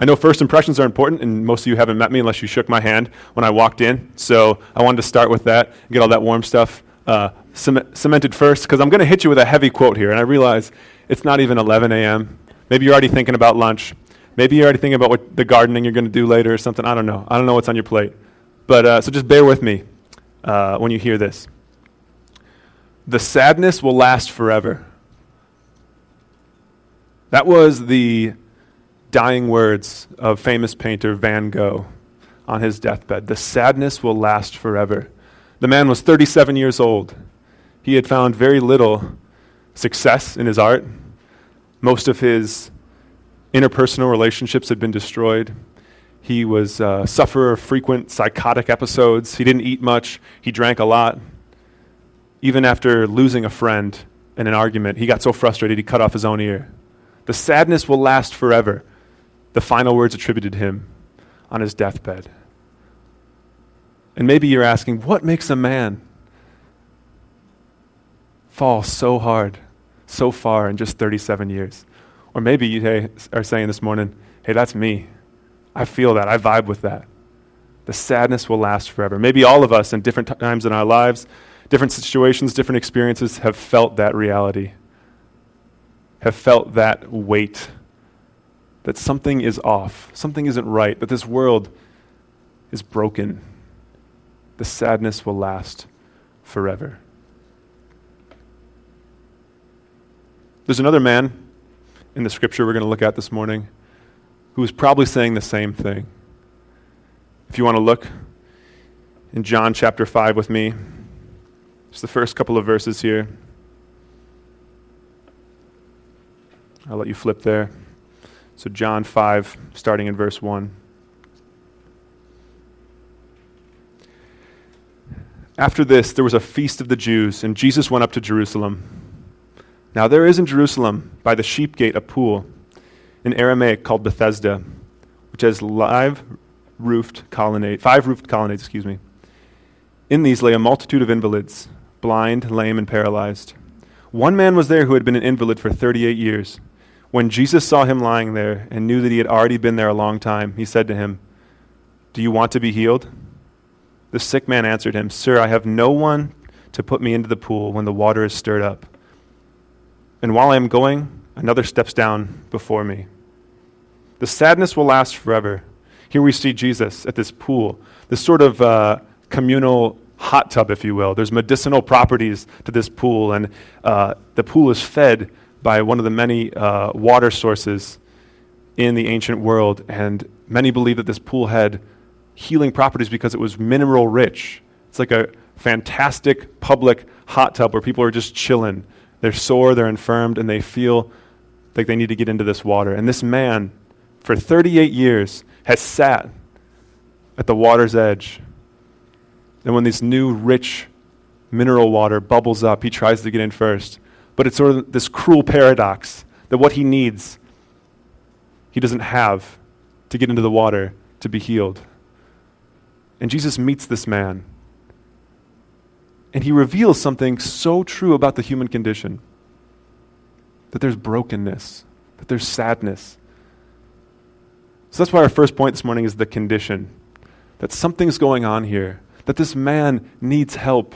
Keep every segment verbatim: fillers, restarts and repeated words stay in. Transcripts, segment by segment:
I know first impressions are important, and most of you haven't met me unless you shook my hand when I walked in. So I wanted to start with that, get all that warm stuff uh, cement- cemented first, because I'm going to hit you with a heavy quote here. And I realize it's not even eleven a.m. Maybe you're already thinking about lunch. Maybe you're already thinking about what the gardening you're going to do later or something. I don't know. I don't know what's on your plate. But uh, so just bear with me uh, when you hear this. The sadness will last forever. That was the dying words of famous painter Van Gogh on his deathbed. The sadness will last forever. The man was thirty-seven years old. He had found very little success in his art. Most of his interpersonal relationships had been destroyed. He was a sufferer of frequent psychotic episodes. He didn't eat much. He drank a lot. Even after losing a friend in an argument, he got so frustrated he cut off his own ear. The sadness will last forever. The final words attributed to him on his deathbed. And maybe you're asking, what makes a man fall so hard, so far in just thirty-seven years? Or maybe you hey, are saying this morning, hey, that's me. I feel that. I vibe with that. The sadness will last forever. Maybe all of us in different t- times in our lives, different situations, different experiences have felt that reality, have felt that weight, that something is off, something isn't right, that this world is broken. The sadness will last forever. There's another man in the scripture we're going to look at this morning who is probably saying the same thing. If you want to look in John chapter five with me, just the first couple of verses here. I'll let you flip there. So John five, starting in verse one. After this, there was a feast of the Jews, and Jesus went up to Jerusalem. Now there is in Jerusalem, by the sheep gate, a pool, in Aramaic called Bethesda, which has live roofed colonnade, five roofed colonnades, excuse me. In these lay a multitude of invalids, blind, lame, and paralyzed. One man was there who had been an invalid for thirty-eight years. When Jesus saw him lying there and knew that he had already been there a long time, he said to him, "Do you want to be healed?" The sick man answered him, "Sir, I have no one to put me into the pool when the water is stirred up. And while I am going, another steps down before me." The sadness will last forever. Here we see Jesus at this pool, this sort of uh, communal hot tub, if you will. There's medicinal properties to this pool, and uh, the pool is fed by one of the many uh, water sources in the ancient world, and many believe that this pool had healing properties because it was mineral rich. It's like a fantastic public hot tub where people are just chilling. They're sore, they're infirmed, and they feel like they need to get into this water. And this man, for thirty-eight years, has sat at the water's edge. And when this new rich mineral water bubbles up, he tries to get in first. But it's sort of this cruel paradox that what he needs, he doesn't have to get into the water to be healed. And Jesus meets this man. And he reveals something so true about the human condition, that there's brokenness, that there's sadness. So that's why our first point this morning is the condition, that something's going on here, that this man needs help.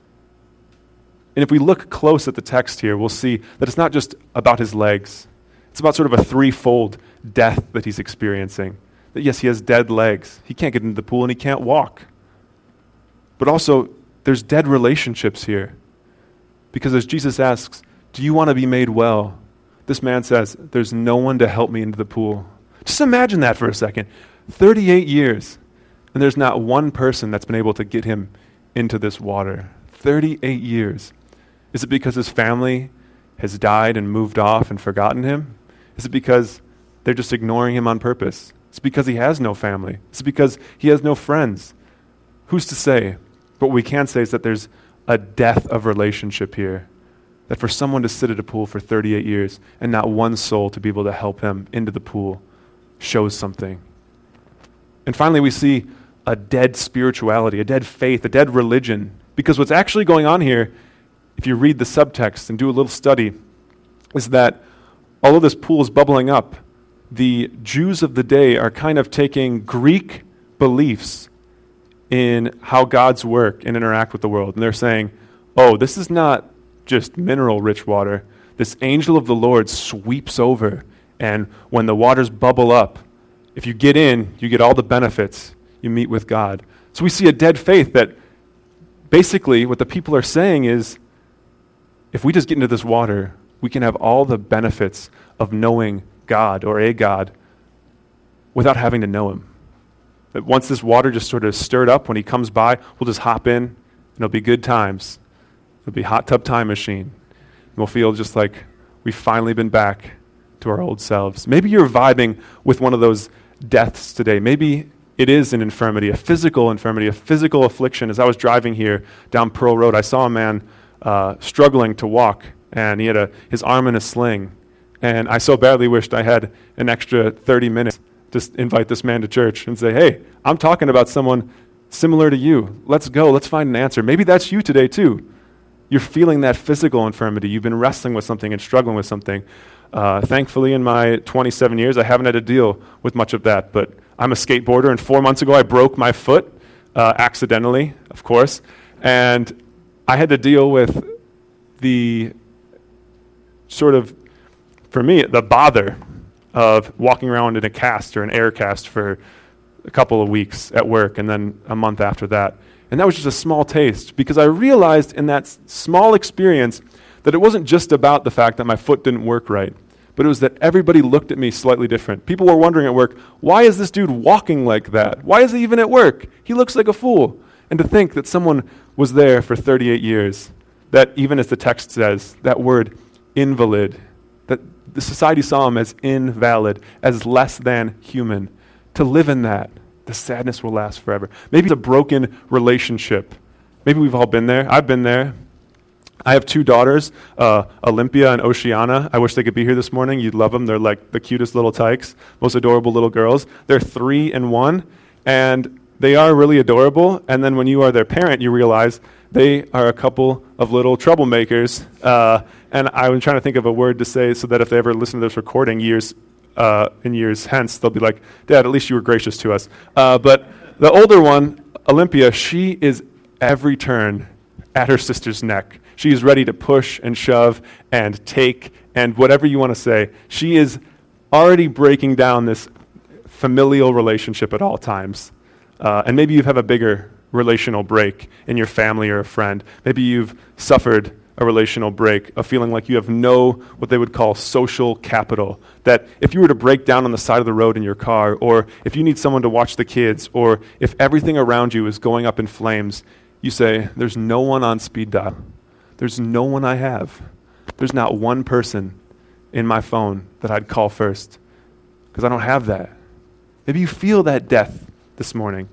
And if we look close at the text here, we'll see that it's not just about his legs. It's about sort of a threefold death that he's experiencing. That yes, he has dead legs. He can't get into the pool and he can't walk. But also, there's dead relationships here. Because as Jesus asks, "Do you want to be made well?" This man says, "There's no one to help me into the pool." Just imagine that for a second. thirty-eight years, and there's not one person that's been able to get him into this water. thirty-eight years. Is it because his family has died and moved off and forgotten him? Is it because they're just ignoring him on purpose? Is it because he has no family? Is it because he has no friends? Who's to say? But what we can say is that there's a death of relationship here. That for someone to sit at a pool for thirty-eight years and not one soul to be able to help him into the pool shows something. And finally, we see a dead spirituality, a dead faith, a dead religion. Because what's actually going on here, if you read the subtext and do a little study, is that although this pool is bubbling up, the Jews of the day are kind of taking Greek beliefs in how God's work and interact with the world. And they're saying, oh, this is not just mineral-rich water. This angel of the Lord sweeps over, and when the waters bubble up, if you get in, you get all the benefits. You meet with God. So we see a dead faith that basically what the people are saying is, if we just get into this water, we can have all the benefits of knowing God or a God without having to know him. That once this water just sort of stirred up, when he comes by, we'll just hop in, and it'll be good times. It'll be hot tub time machine. And we'll feel just like we've finally been back to our old selves. Maybe you're vibing with one of those deaths today. Maybe it is an infirmity, a physical infirmity, a physical affliction. As I was driving here down Pearl Road, I saw a man uh, struggling to walk, and he had a, his arm in a sling. And I so badly wished I had an extra thirty minutes to invite this man to church and say, hey, I'm talking about someone similar to you. Let's go. Let's find an answer. Maybe that's you today too. You're feeling that physical infirmity. You've been wrestling with something and struggling with something. Uh, thankfully, in my twenty-seven years, I haven't had to deal with much of that. But I'm a skateboarder, and four months ago, I broke my foot, uh, accidentally, of course. And I had to deal with the sort of, for me, the bother of walking around in a cast or an air cast for a couple of weeks at work, and then a month after that. And that was just a small taste, because I realized in that s- small experience that it wasn't just about the fact that my foot didn't work right, but it was that everybody looked at me slightly different. People were wondering at work, why is this dude walking like that? Why is he even at work? He looks like a fool. And to think that someone was there for thirty-eight years, that even as the text says, that word invalid, that the society saw him as invalid, as less than human. To live in that, the sadness will last forever. Maybe it's a broken relationship. Maybe we've all been there. I've been there. I have two daughters, uh, Olympia and Oceana. I wish they could be here this morning. You'd love them. They're like the cutest little tykes, most adorable little girls. They're three and one, and they are really adorable. And then when you are their parent, you realize they are a couple of little troublemakers. Uh, and I'm trying to think of a word to say so that if they ever listen to this recording years uh, in years hence, they'll be like, Dad, at least you were gracious to us. Uh, but the older one, Olympia, she is every turn at her sister's neck. She is ready to push and shove and take and whatever you want to say. She is already breaking down this familial relationship at all times. Uh, and maybe you have a bigger relational break in your family or a friend. Maybe you've suffered a relational break, of feeling like you have no, what they would call social capital. That if you were to break down on the side of the road in your car, or if you need someone to watch the kids, or if everything around you is going up in flames, you say, there's no one on speed dial. There's no one I have. There's not one person in my phone that I'd call first, because I don't have that. Maybe you feel that death this morning.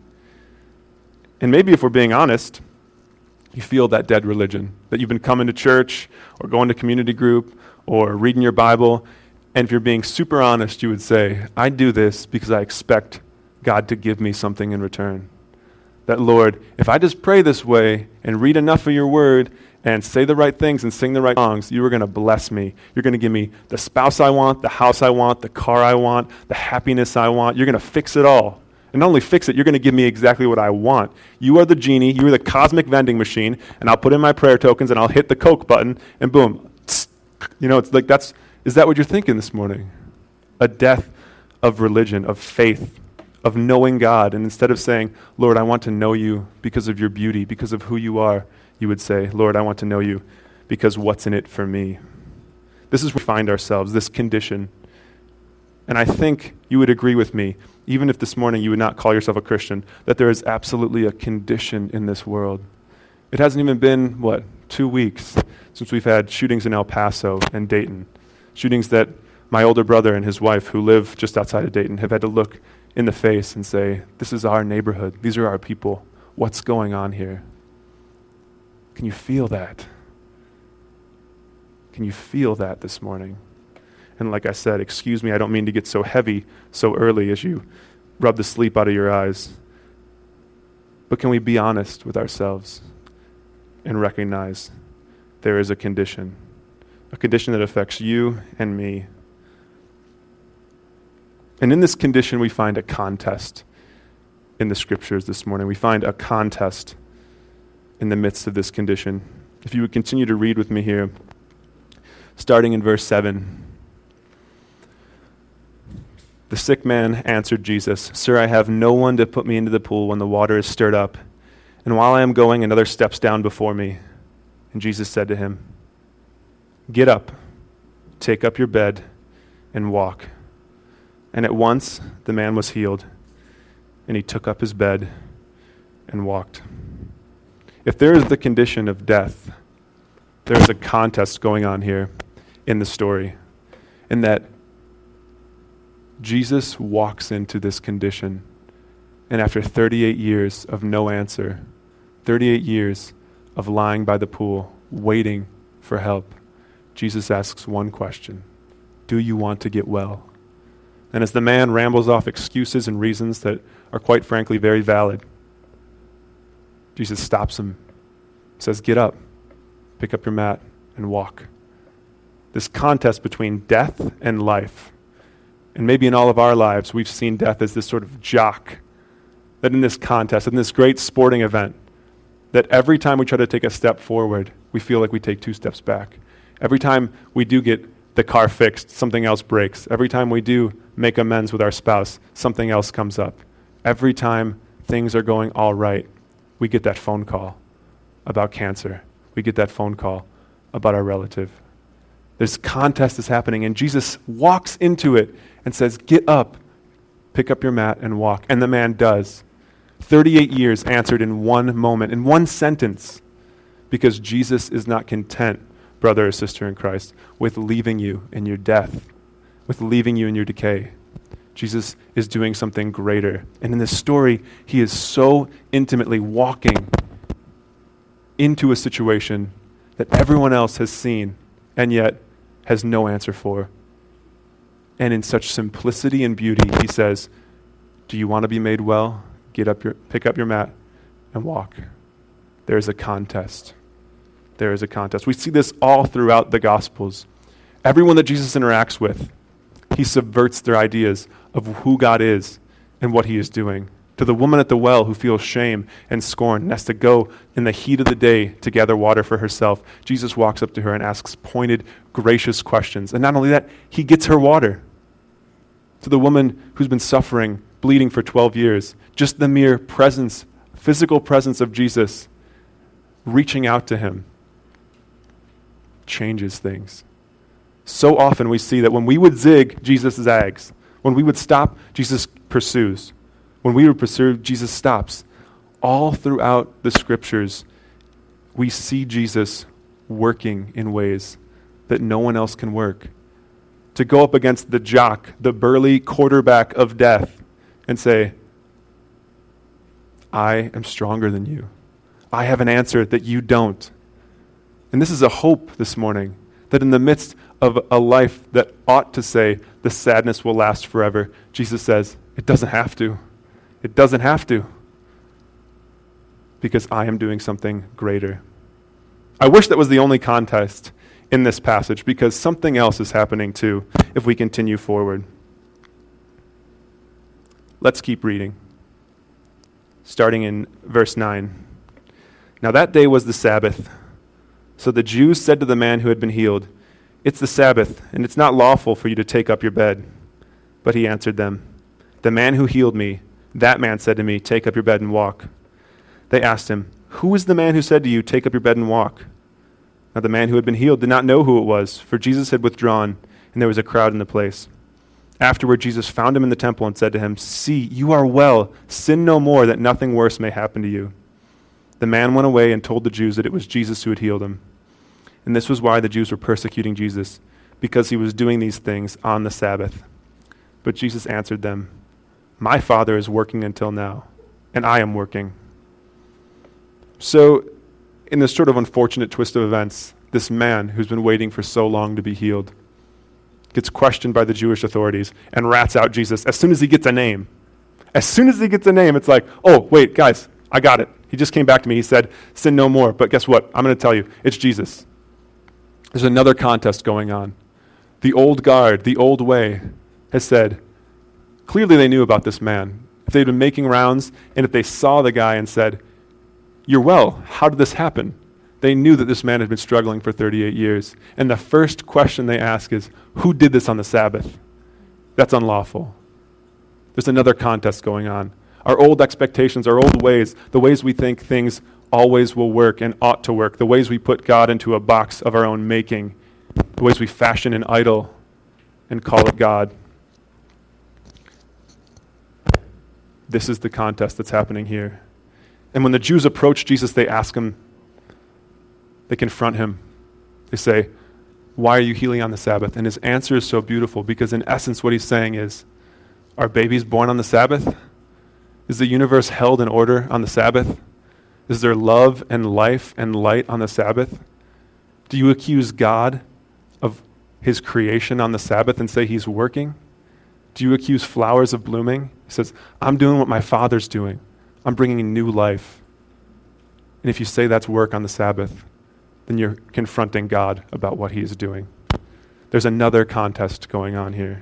And maybe if we're being honest, you feel that dead religion, that you've been coming to church or going to community group or reading your Bible, and if you're being super honest, you would say, I do this because I expect God to give me something in return. That, Lord, if I just pray this way and read enough of your word and say the right things and sing the right songs, you are going to bless me. You're going to give me the spouse I want, the house I want, the car I want, the happiness I want. You're going to fix it all. And not only fix it, you're going to give me exactly what I want. You are the genie, you are the cosmic vending machine, and I'll put in my prayer tokens and I'll hit the Coke button and boom. You know, it's like that's, is that what you're thinking this morning? A death of religion, of faith, of knowing God. And instead of saying, Lord, I want to know you because of your beauty, because of who you are, you would say, Lord, I want to know you because what's in it for me? This is where we find ourselves, this condition. And I think you would agree with me, even if this morning you would not call yourself a Christian, that there is absolutely a condition in this world. It hasn't even been, what, two weeks since we've had shootings in El Paso and Dayton. Shootings that my older brother and his wife, who live just outside of Dayton, have had to look in the face and say, this is our neighborhood. These are our people. What's going on here? Can you feel that? Can you feel that this morning? And like I said, excuse me, I don't mean to get so heavy so early as you rub the sleep out of your eyes. But can we be honest with ourselves and recognize there is a condition, a condition that affects you and me. And in this condition, we find a contest in the scriptures this morning. We find a contest in the midst of this condition. If you would continue to read with me here, starting in verse seven. The sick man answered Jesus, "Sir, I have no one to put me into the pool when the water is stirred up. And while I am going, another steps down before me." And Jesus said to him, "Get up, take up your bed, and walk." And at once the man was healed, and he took up his bed and walked. If there is the condition of death, there is a contest going on here in the story, in that Jesus walks into this condition, and after thirty-eight years of no answer, thirty-eight years of lying by the pool, waiting for help, Jesus asks one question: do you want to get well? And as the man rambles off excuses and reasons that are quite frankly very valid, Jesus stops him, says, "Get up, pick up your mat, and walk." This contest between death and life. And maybe in all of our lives, we've seen death as this sort of jock, that in this contest, in this great sporting event, that every time we try to take a step forward, we feel like we take two steps back. Every time we do get the car fixed, something else breaks. Every time we do make amends with our spouse, something else comes up. Every time things are going all right, we get that phone call about cancer. We get that phone call about our relative. This contest is happening, and Jesus walks into it and says, "Get up, pick up your mat, and walk." And the man does. thirty-eight years answered in one moment, in one sentence, because Jesus is not content, brother or sister in Christ, with leaving you in your death, with leaving you in your decay. Jesus is doing something greater. And in this story, he is so intimately walking into a situation that everyone else has seen and yet has no answer for. And in such simplicity and beauty, he says, "Do you want to be made well? Get up your, pick up your mat and walk." There is a contest. There is a contest. We see this all throughout the Gospels. Everyone that Jesus interacts with, he subverts their ideas of who God is and what he is doing. To the woman at the well who feels shame and scorn and has to go in the heat of the day to gather water for herself, Jesus walks up to her and asks pointed, gracious questions. And not only that, he gets her water. To the woman who's been suffering, bleeding for twelve years, just the mere presence, physical presence of Jesus reaching out to him changes things. So often we see that when we would zig, Jesus zags. When we would stop, Jesus pursues. When we would pursue, Jesus stops. All throughout the scriptures, we see Jesus working in ways that no one else can work. To go up against the jock, the burly quarterback of death, and say, "I am stronger than you. I have an answer that you don't." And this is a hope this morning, that in the midst of a life that ought to say the sadness will last forever, Jesus says, it doesn't have to. It doesn't have to. Because I am doing something greater. I wish that was the only contest in this passage, because something else is happening too if we continue forward. Let's keep reading. Starting in verse nine. Now that day was the Sabbath. So the Jews said to the man who had been healed, "It's the Sabbath, and it's not lawful for you to take up your bed." But he answered them, "The man who healed me, that man said to me, 'Take up your bed and walk.'" They asked him, "Who is the man who said to you, 'Take up your bed and walk'?" Now the man who had been healed did not know who it was, for Jesus had withdrawn, and there was a crowd in the place. Afterward, Jesus found him in the temple and said to him, "See, you are well. Sin no more, that nothing worse may happen to you." The man went away and told the Jews that it was Jesus who had healed him. And this was why the Jews were persecuting Jesus, because he was doing these things on the Sabbath. But Jesus answered them, "My Father is working until now, and I am working." So, in this sort of unfortunate twist of events, this man who's been waiting for so long to be healed gets questioned by the Jewish authorities and rats out Jesus as soon as he gets a name. As soon as he gets a name, it's like, "Oh, wait, guys, I got it. He just came back to me. He said, 'Sin no more.' But guess what? I'm going to tell you, it's Jesus." There's another contest going on. The old guard, the old way, has said, Clearly they knew about this man. If they'd been making rounds, and if they saw the guy and said, "You're well, how did this happen?" They knew that this man had been struggling for thirty-eight years. And the first question they ask is, who did this on the Sabbath? That's unlawful. There's another contest going on. Our old expectations, our old ways, the ways we think things always will work and ought to work, the ways we put God into a box of our own making, the ways we fashion an idol and call it God. This is the contest that's happening here. And when the Jews approach Jesus, they ask him, they confront him. They say, "Why are you healing on the Sabbath?" And his answer is so beautiful because in essence what he's saying is, are babies born on the Sabbath? Is the universe held in order on the Sabbath? Is there love and life and light on the Sabbath? Do you accuse God of his creation on the Sabbath and say he's working? Do you accuse flowers of blooming? He says, I'm doing what my Father's doing. I'm bringing new life. And if you say that's work on the Sabbath, then you're confronting God about what he is doing. There's another contest going on here.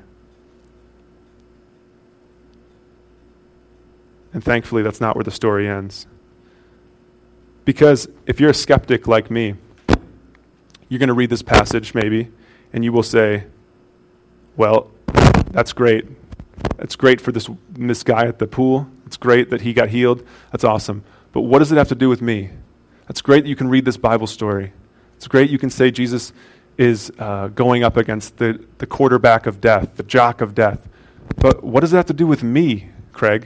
And thankfully, that's not where the story ends. Because if you're a skeptic like me, you're going to read this passage maybe, and you will say, well, that's great. It's great for this, this guy at the pool. It's great that he got healed. That's awesome. But what does it have to do with me? It's great that you can read this Bible story. It's great you can say Jesus is uh, going up against the, the quarterback of death, the jock of death. But what does it have to do with me, Craig?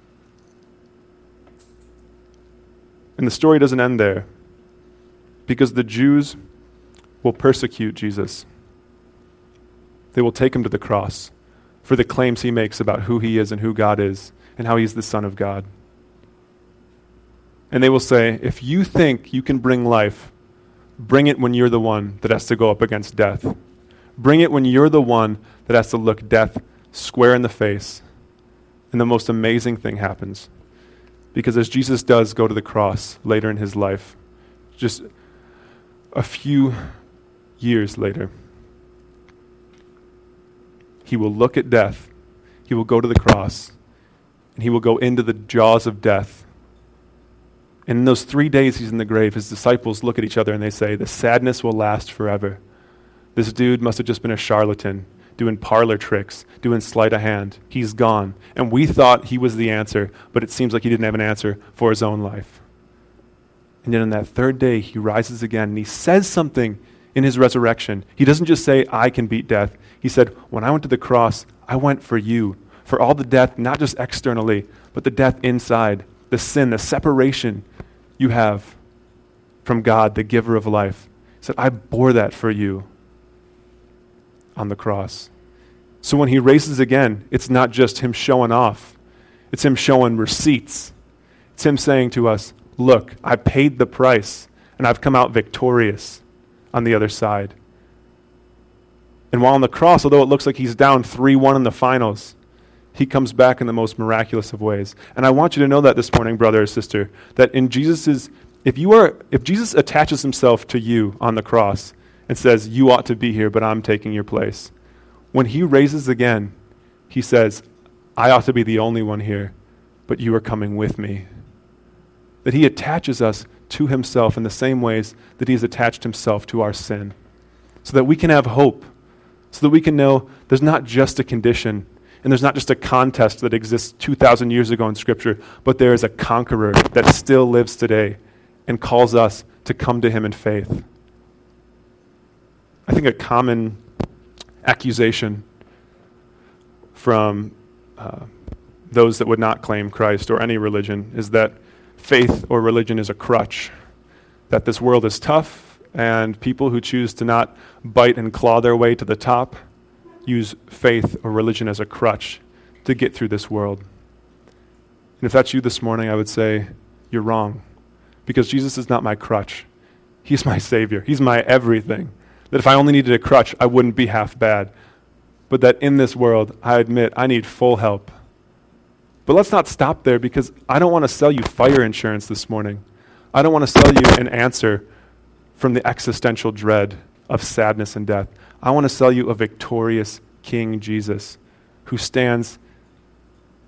And the story doesn't end there, because the Jews will persecute Jesus. They will take him to the cross for the claims he makes about who he is and who God is and how he's the Son of God. And they will say, if you think you can bring life, bring it when you're the one that has to go up against death. Bring it when you're the one that has to look death square in the face. And the most amazing thing happens. Because as Jesus does go to the cross later in his life, just a few years later, he will look at death, he will go to the cross, and he will go into the jaws of death. And in those three days he's in the grave, his disciples look at each other and they say, the sadness will last forever. This dude must have just been a charlatan, doing parlor tricks, doing sleight of hand. He's gone. And we thought he was the answer, but it seems like he didn't have an answer for his own life. And then on that third day, he rises again, and he says something in his resurrection. He doesn't just say, I can beat death. He said, when I went to the cross, I went for you, for all the death, not just externally, but the death inside, the sin, the separation you have from God, the giver of life. He said, I bore that for you on the cross. So when he raises again, it's not just him showing off. It's him showing receipts. It's him saying to us, look, I paid the price, and I've come out victorious on the other side. And while on the cross, although it looks like he's down three one in the finals, he comes back in the most miraculous of ways. And I want you to know that this morning, brother or sister, that in Jesus's, if you are, if Jesus attaches himself to you on the cross and says, you ought to be here, but I'm taking your place, when he raises again, he says, I ought to be the only one here, but you are coming with me. That he attaches us to himself in the same ways that he has attached himself to our sin, so that we can have hope, so that we can know there's not just a condition, and there's not just a contest that exists two thousand years ago in Scripture, but there is a conqueror that still lives today and calls us to come to him in faith. I think a common accusation from uh, those that would not claim Christ or any religion is that faith or religion is a crutch, that this world is tough, and people who choose to not bite and claw their way to the top use faith or religion as a crutch to get through this world. And if that's you this morning, I would say you're wrong, because Jesus is not my crutch. He's my Savior. He's my everything. That if I only needed a crutch, I wouldn't be half bad. But that in this world, I admit I need full help. But let's not stop there, because I don't want to sell you fire insurance this morning. I don't want to sell you an answer from the existential dread of sadness and death. I want to sell you a victorious King Jesus who stands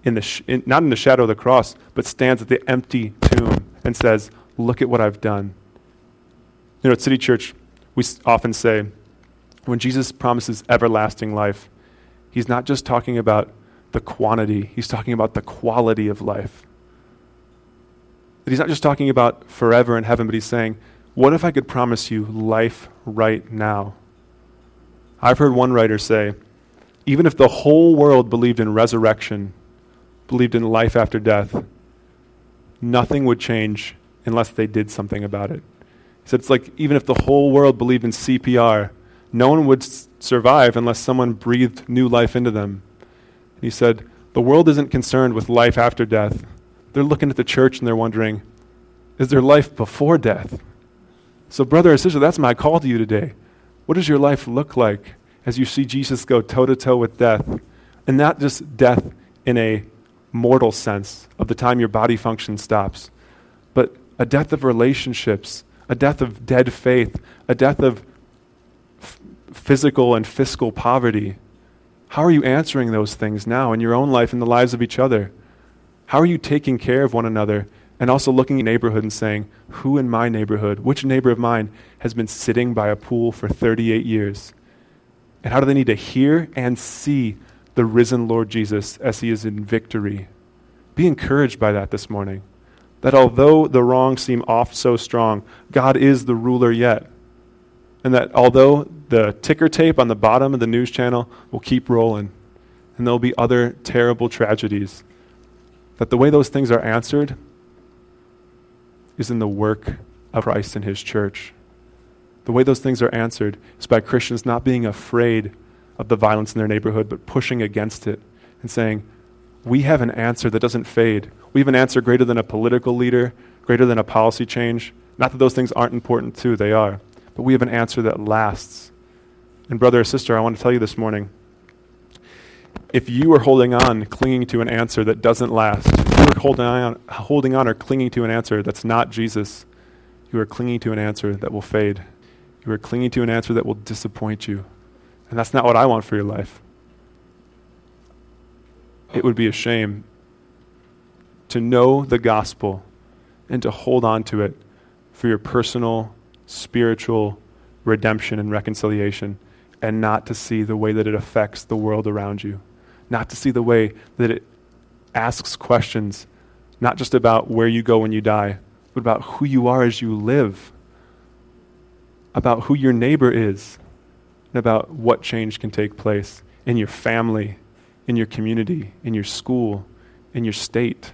in the sh- in, not in the shadow of the cross, but stands at the empty tomb and says, look at what I've done. You know, at City Church, we s- often say, when Jesus promises everlasting life, he's not just talking about the quantity, he's talking about the quality of life. That he's not just talking about forever in heaven, but he's saying, what if I could promise you life right now? I've heard one writer say, even if the whole world believed in resurrection, believed in life after death, nothing would change unless they did something about it. He said it's like even if the whole world believed in C P R, no one would s- survive unless someone breathed new life into them. And he said, the world isn't concerned with life after death. They're looking at the church and they're wondering, is there life before death? So brother or sister, that's my call to you today. What does your life look like as you see Jesus go toe-to-toe with death? And not just death in a mortal sense of the time your body function stops, but a death of relationships, a death of dead faith, a death of f- physical and fiscal poverty. How are you answering those things now in your own life and the lives of each other? How are you taking care of one another and also looking at the neighborhood and saying, who in my neighborhood, which neighbor of mine has been sitting by a pool for thirty-eight years? And how do they need to hear and see the risen Lord Jesus as he is in victory? Be encouraged by that this morning. That although the wrongs seem oft so strong, God is the ruler yet. And that although the ticker tape on the bottom of the news channel will keep rolling, and there'll be other terrible tragedies, that the way those things are answered is in the work of Christ and his church. The way those things are answered is by Christians not being afraid of the violence in their neighborhood, but pushing against it and saying, we have an answer that doesn't fade. We have an answer greater than a political leader, greater than a policy change. Not that those things aren't important too, they are. But we have an answer that lasts. And brother or sister, I want to tell you this morning, if you are holding on, clinging to an answer that doesn't last, if you are holding on, holding on or clinging to an answer that's not Jesus, you are clinging to an answer that will fade. You are clinging to an answer that will disappoint you. And that's not what I want for your life. It would be a shame to know the gospel and to hold on to it for your personal, spiritual redemption and reconciliation, and not to see the way that it affects the world around you. Not to see the way that it asks questions, not just about where you go when you die, but about who you are as you live, about who your neighbor is, and about what change can take place in your family, in your community, in your school, in your state.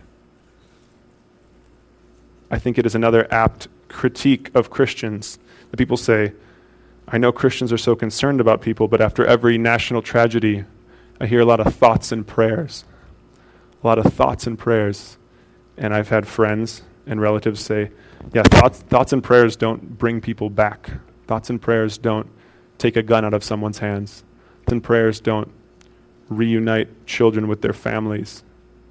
I think it is another apt critique of Christians that people say, I know Christians are so concerned about people, but after every national tragedy, I hear a lot of thoughts and prayers. A lot of thoughts and prayers. And I've had friends and relatives say, yeah, thoughts, thoughts and prayers don't bring people back. Thoughts and prayers don't take a gun out of someone's hands. Thoughts and prayers don't reunite children with their families.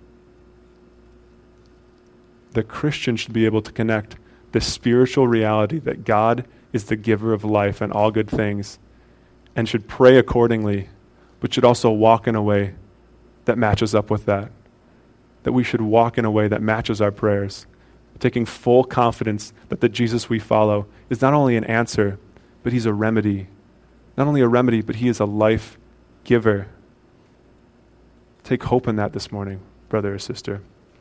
The Christian should be able to connect the spiritual reality that God is the giver of life and all good things, and should pray accordingly, but should also walk in a way that matches up with that. That we should walk in a way that matches our prayers, taking full confidence that the Jesus we follow is not only an answer, but he's a remedy. Not only a remedy, but he is a life giver. Take hope in that this morning, brother or sister.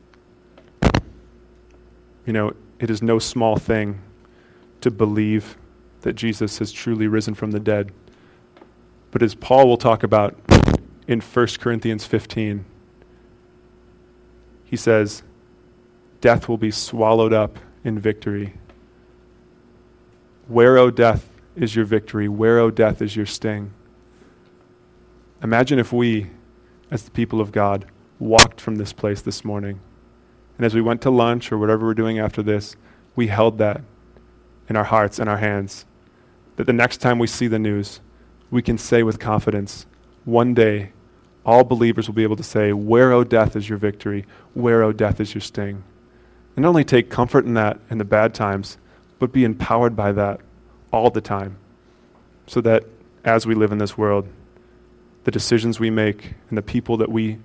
You know, it is no small thing to believe that Jesus has truly risen from the dead. But as Paul will talk about in First Corinthians fifteen, he says, death will be swallowed up in victory. Where, O death, is your victory? Where, O death, is your sting? Imagine if we, as the people of God, walked from this place this morning, and as we went to lunch or whatever we're doing after this, we held that in our hearts and our hands, that the next time we see the news, we can say with confidence, one day, all believers will be able to say, where, O death, is your victory? Where, O death, is your sting? And not only take comfort in that in the bad times, but be empowered by that all the time, so that as we live in this world, the decisions we make and the people that we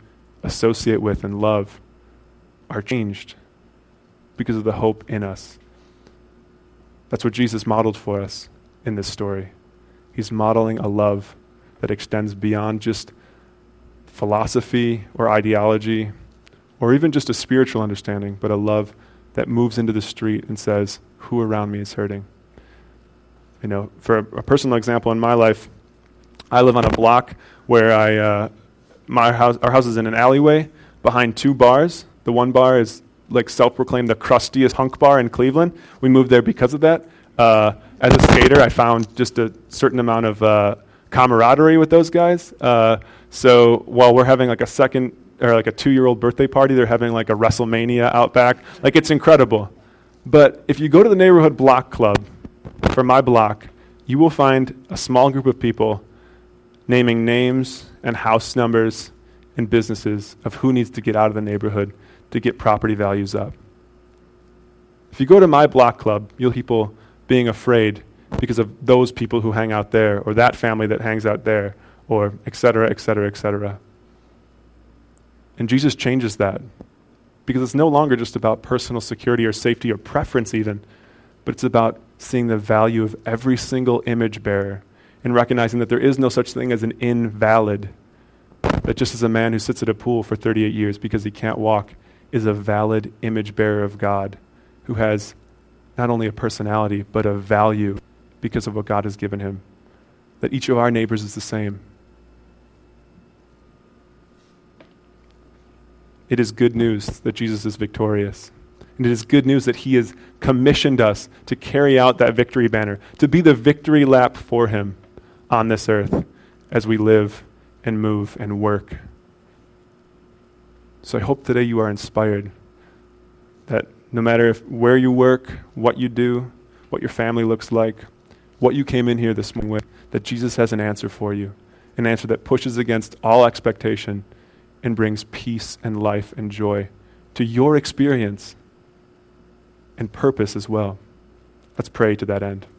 associate with and love are changed because of the hope in us. That's what Jesus modeled for us in this story. He's modeling a love that extends beyond just philosophy or ideology or even just a spiritual understanding, but a love that moves into the street and says, who around me is hurting? You know, for a, a personal example in my life, I live on a block where I, uh, my house, our house is in an alleyway behind two bars. The one bar is like self-proclaimed the crustiest hunk bar in Cleveland. We moved there because of that. Uh, as a skater, I found just a certain amount of uh, camaraderie with those guys. Uh, so while we're having like a second or like a two-year-old birthday party, they're having like a WrestleMania out back. Like, it's incredible. But if you go to the neighborhood block club for my block, you will find a small group of people naming names and house numbers and businesses of who needs to get out of the neighborhood to get property values up. If you go to my block club, you'll people being afraid because of those people who hang out there, or that family that hangs out there, or et cetera, et cetera, et cetera. And Jesus changes that because it's no longer just about personal security or safety or preference even, but it's about seeing the value of every single image bearer and recognizing that there is no such thing as an invalid, that just as a man who sits at a pool for thirty-eight years because he can't walk is a valid image bearer of God who has not only a personality but a value because of what God has given him, that each of our neighbors is the same. It is good news that Jesus is victorious. And it is good news that he has commissioned us to carry out that victory banner, to be the victory lap for him on this earth as we live and move and work. So I hope today you are inspired that no matter if where you work, what you do, what your family looks like, what you came in here this morning with, that Jesus has an answer for you, an answer that pushes against all expectation and brings peace and life and joy to your experience and purpose as well. Let's pray to that end.